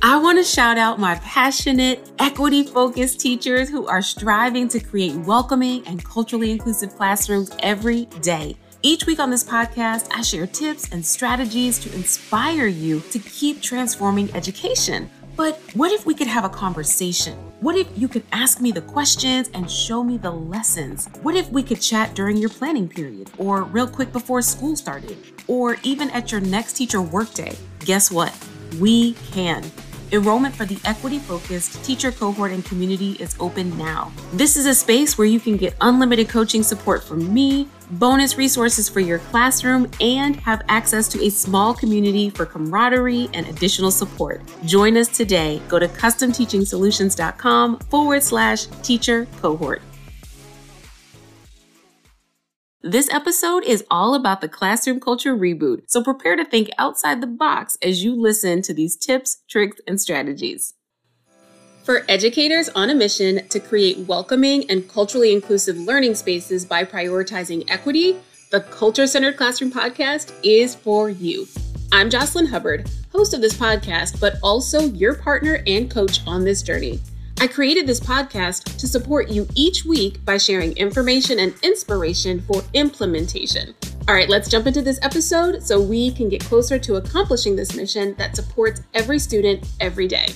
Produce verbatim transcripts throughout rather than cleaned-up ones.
I want to shout out my passionate, equity-focused teachers who are striving to create welcoming and culturally inclusive classrooms every day. Each week on this podcast, I share tips and strategies to inspire you to keep transforming education. But what if we could have a conversation? What if you could ask me the questions and show me the lessons? What if we could chat during your planning period, or real quick before school started, or even at your next teacher workday? Guess what? We can. Enrollment for the equity-focused teacher cohort and community is open now. This is a space where you can get unlimited coaching support from me, bonus resources for your classroom, and have access to a small community for camaraderie and additional support. Join us today. Go to customteachingsolutions.com forward slash teacher cohort. This episode is all about the classroom culture reboot, so prepare to think outside the box as you listen to these tips, tricks, and strategies. For educators on a mission to create welcoming and culturally inclusive learning spaces by prioritizing equity, the Culture Centered Classroom Podcast is for you. I'm Jocelyn Hubbard, host of this podcast, but also your partner and coach on this journey. I created this podcast to support you each week by sharing information and inspiration for implementation. All right, let's jump into this episode so we can get closer to accomplishing this mission that supports every student every day.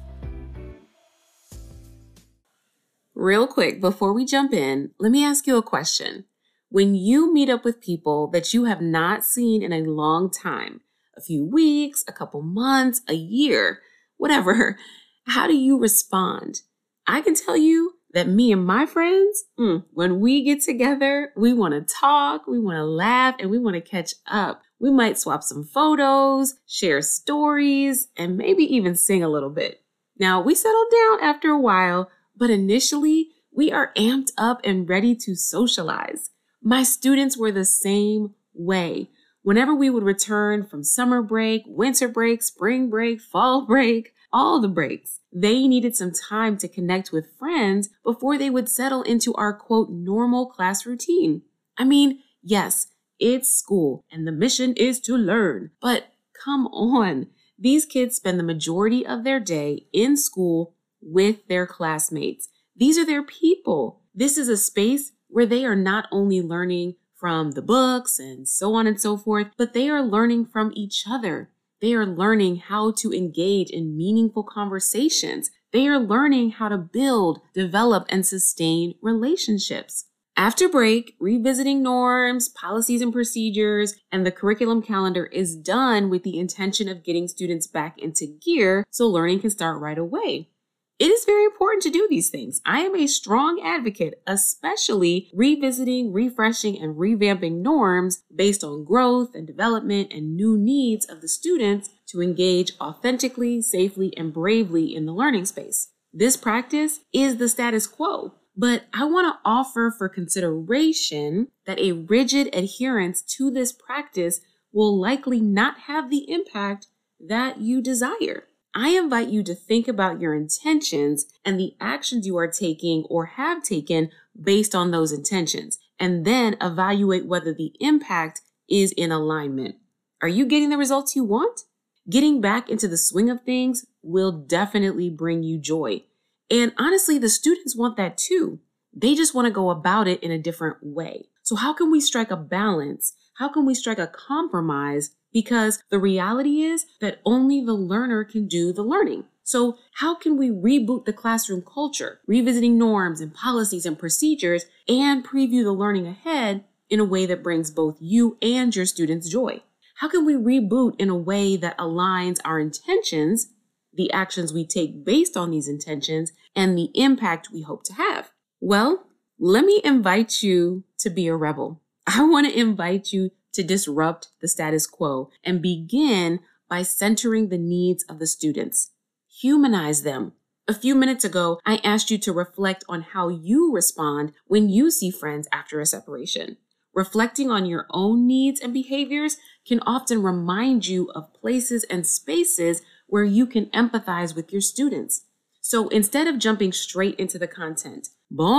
Real quick, before we jump in, let me ask you a question. When you meet up with people that you have not seen in a long time, a few weeks, a couple months, a year, whatever, how do you respond? I can tell you that me and my friends, mm, when we get together, we want to talk, we want to laugh, and we want to catch up. We might swap some photos, share stories, and maybe even sing a little bit. Now, we settle down after a while, but initially, we are amped up and ready to socialize. My students were the same way. Whenever we would return from summer break, winter break, spring break, fall break, all the breaks, they needed some time to connect with friends before they would settle into our, quote, normal class routine. I mean, yes, it's school and the mission is to learn, but come on. These kids spend the majority of their day in school with their classmates. These are their people. This is a space where they are not only learning from the books and so on and so forth, but they are learning from each other. They are learning how to engage in meaningful conversations. They are learning how to build, develop, and sustain relationships. After break, revisiting norms, policies and procedures, and the curriculum calendar is done with the intention of getting students back into gear so learning can start right away. It is very important to do these things. I am a strong advocate, especially revisiting, refreshing, and revamping norms based on growth and development and new needs of the students to engage authentically, safely, and bravely in the learning space. This practice is the status quo, but I want to offer for consideration that a rigid adherence to this practice will likely not have the impact that you desire. I invite you to think about your intentions and the actions you are taking or have taken based on those intentions, and then evaluate whether the impact is in alignment. Are you getting the results you want? Getting back into the swing of things will definitely bring you joy. And honestly, the students want that too. They just want to go about it in a different way. So how can we strike a balance? How can we strike a compromise? Because the reality is that only the learner can do the learning. So how can we reboot the classroom culture, revisiting norms and policies and procedures, and preview the learning ahead in a way that brings both you and your students joy? How can we reboot in a way that aligns our intentions, the actions we take based on these intentions, and the impact we hope to have? Well, let me invite you to be a rebel. I want to invite you to disrupt the status quo and begin by centering the needs of the students. Humanize them. A few minutes ago, I asked you to reflect on how you respond when you see friends after a separation. Reflecting on your own needs and behaviors can often remind you of places and spaces where you can empathize with your students. So instead of jumping straight into the content,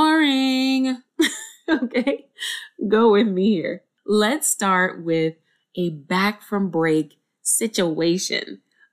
boring, okay, go with me here. Let's start with a back from break situation.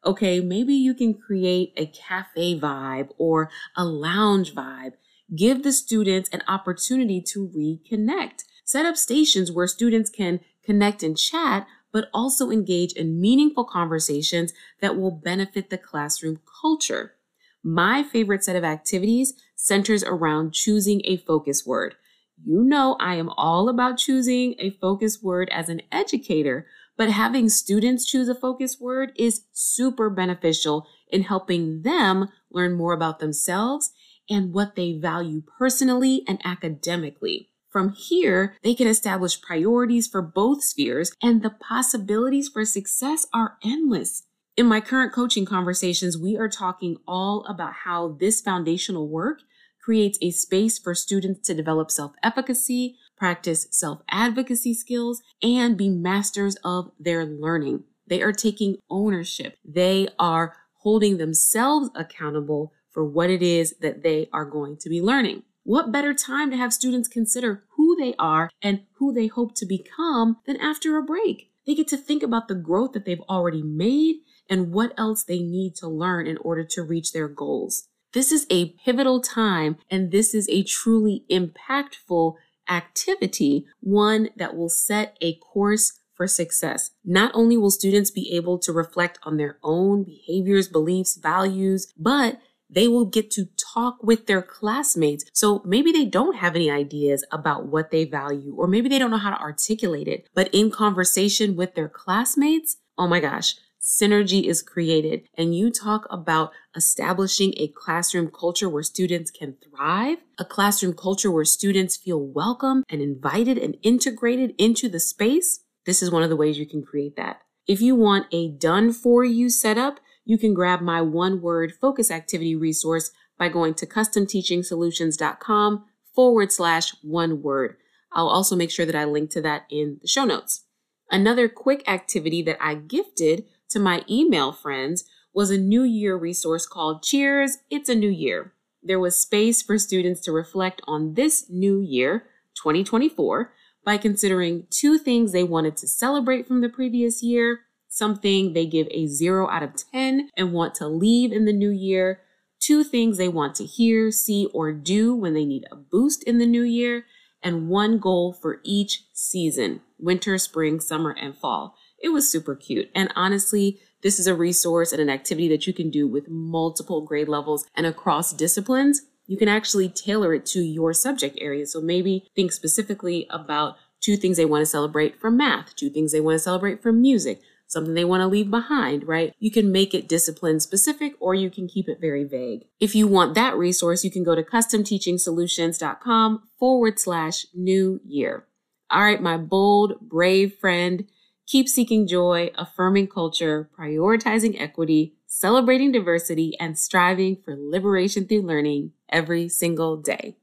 Okay, maybe you can create a cafe vibe or a lounge vibe. Give the students an opportunity to reconnect. Set up stations where students can connect and chat, but also engage in meaningful conversations that will benefit the classroom culture. My favorite set of activities centers around choosing a focus word. You know I am all about choosing a focus word as an educator, but having students choose a focus word is super beneficial in helping them learn more about themselves and what they value personally and academically. From here, they can establish priorities for both spheres, and the possibilities for success are endless. In my current coaching conversations, we are talking all about how this foundational work creates a space for students to develop self-efficacy, practice self-advocacy skills, and be masters of their learning. They are taking ownership. They are holding themselves accountable for what it is that they are going to be learning. What better time to have students consider who they are and who they hope to become than after a break? They get to think about the growth that they've already made and what else they need to learn in order to reach their goals. This is a pivotal time, and this is a truly impactful activity, one that will set a course for success. Not only will students be able to reflect on their own behaviors, beliefs, values, but they will get to talk with their classmates. So maybe they don't have any ideas about what they value, or maybe they don't know how to articulate it, but in conversation with their classmates, oh my gosh, synergy is created. And you talk about establishing a classroom culture where students can thrive, a classroom culture where students feel welcome and invited and integrated into the space. This is one of the ways you can create that. If you want a done for you setup, you can grab my one word focus activity resource by going to customteachingsolutions.com forward slash one word. I'll also make sure that I link to that in the show notes. Another quick activity that I gifted to my email friends was a New Year resource called Cheers, It's a New Year. There was space for students to reflect on this new year, twenty twenty-four, by considering two things they wanted to celebrate from the previous year, something they give a zero out of ten and want to leave in the new year, two things they want to hear, see, or do when they need a boost in the new year, and one goal for each season, winter, spring, summer, and fall. It was super cute. And honestly, this is a resource and an activity that you can do with multiple grade levels and across disciplines. You can actually tailor it to your subject area. So maybe think specifically about two things they want to celebrate from math, two things they want to celebrate from music, something they want to leave behind, right? You can make it discipline specific, or you can keep it very vague. If you want that resource, you can go to customteachingsolutions.com forward slash new year. All right, my bold, brave friend, keep seeking joy, affirming culture, prioritizing equity, celebrating diversity, and striving for liberation through learning every single day.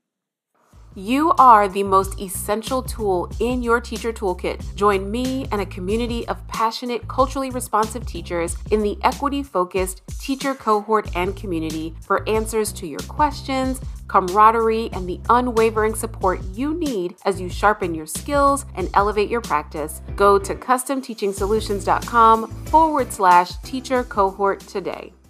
You are the most essential tool in your teacher toolkit. Join me and a community of passionate, culturally responsive teachers in the equity-focused teacher cohort and community for answers to your questions, camaraderie, and the unwavering support you need as you sharpen your skills and elevate your practice. Go to customteachingsolutions.com forward slash teacher cohort today.